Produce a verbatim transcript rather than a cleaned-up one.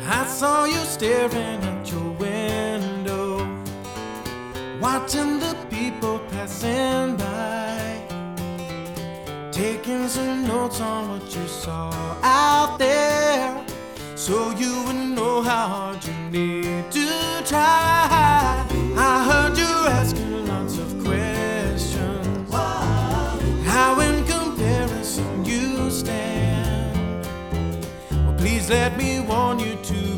I saw you staring at your window, watching the people passing by, taking some notes on what you saw out there, so you would know how hard you need to try. I heard you asking lots of questions. How in comparison you stand? Well, please let me warn you to